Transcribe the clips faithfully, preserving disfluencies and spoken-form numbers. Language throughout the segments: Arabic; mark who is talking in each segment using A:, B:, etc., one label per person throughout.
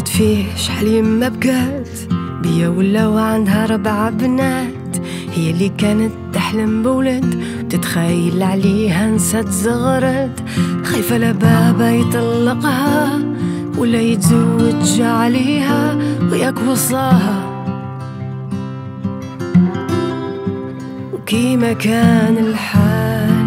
A: زيد فيه شحال يما بكات بيا ولاو عندها ربع بنات. هي اللي كانت تحلم بولد وتتخيل عليها نسات زغرت. خايفة لبابا يطلقها ولا يتزوج عليها وياك وصاها. وكيما كان الحال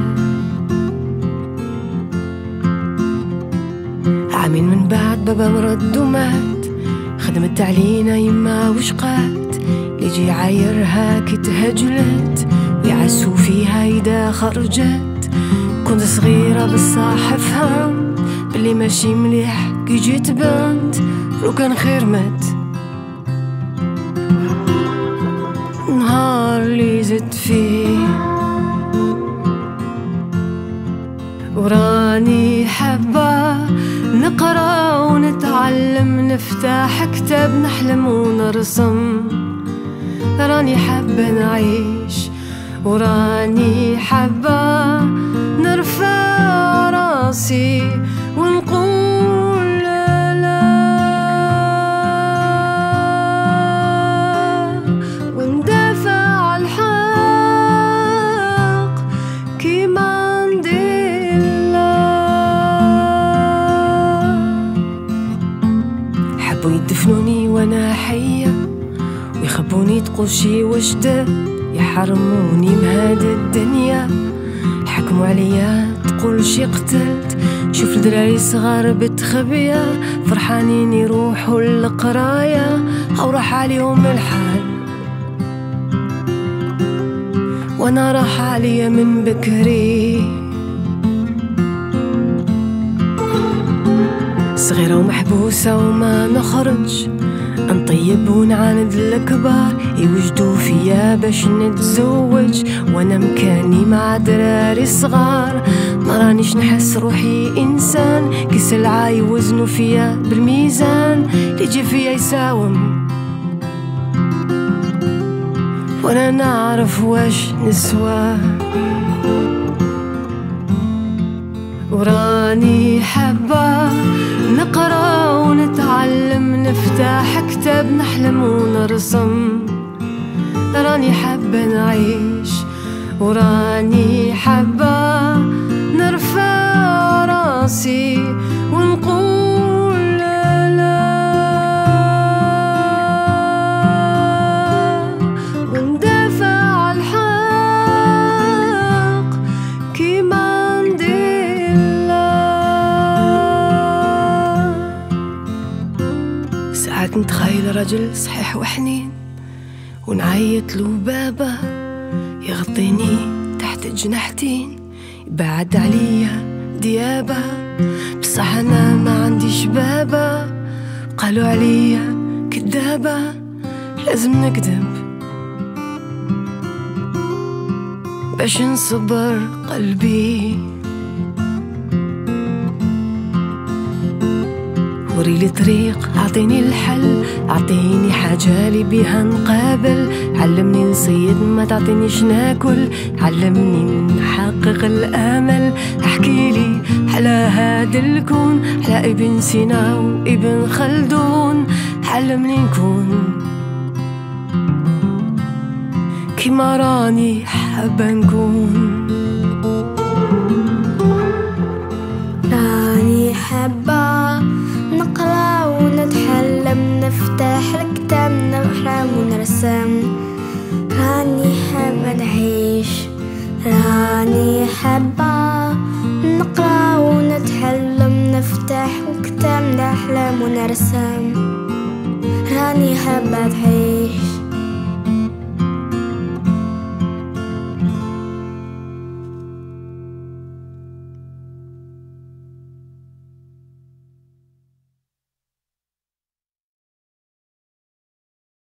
A: عامين من بعد بابا مرض ومات. خدمت علينا يما وشقات يجي عايرها كي تهجلت ويعسو فيها إذا خرجت. كنت صغيرة بصح فهم باللي ماشي مليح كي جيت بنت لو كان خير مات. نهار اللي زدت فيه وراني حبة نقرأ ونتعلم نفتح كتاب نحلم ونرسم. راني حابة نعيش وراني حابة نرفع راسي ونقول لا لا وندافع الحق كيما ندير الله. حبوا يدفنوني وانا حية ويخبوني تقول شي وجدة يحرموني مهاد الدنيا. حكموا عليا تقول شي قتلت. شوف الدراري صغار بتخبية فرحانين يروحوا للقراية أو راح عليهم الحال وانا راح عليا من بكري. صغيرة ومحبوسة وما نخرج نطيب ونعاند الكبار يوجدوا فيا باش نتزوج وانا مكاني مع دراري صغار. ما رانيش نحس روحي انسان كي سلعة يوزنوا فيا بالميزان اللي يجي فيا يساوم وانا نعرف واش نسوى. وراني حبة نقرأ ونتعلم نفتح كتاب نحلم ونرسم. راني حابة نعيش وراني حابة نرفع راسي ونقول لا لا وندافع الحق كيما ندير الله. ساعات نتخيل رجل صحيح وحنين ونعيط له بابا يغطيني تحت جناحتين يبعد عليا ديابة. بصح أنا ما عنديش بابا قالوا عليا كدابة لازم نكذب باش نصبر قلبي. وريلي طريق اعطيني الحل اعطيني حاجة لي بيها نقابل. علمني نصيد ما تعطينيش ناكل علمني نحقق الامل. احكيلي على هاد الكون على ابن سينا وابن خلدون. علمني نكون كيما راني حابة نكون.
B: راني حابة نقرأ ونتحلم نفتح الكتاب نحلم ونرسم. راني حابة نعيش راني حابة نقرأ ونتحلم نفتح الكتاب نحلم ونرسم. راني حابة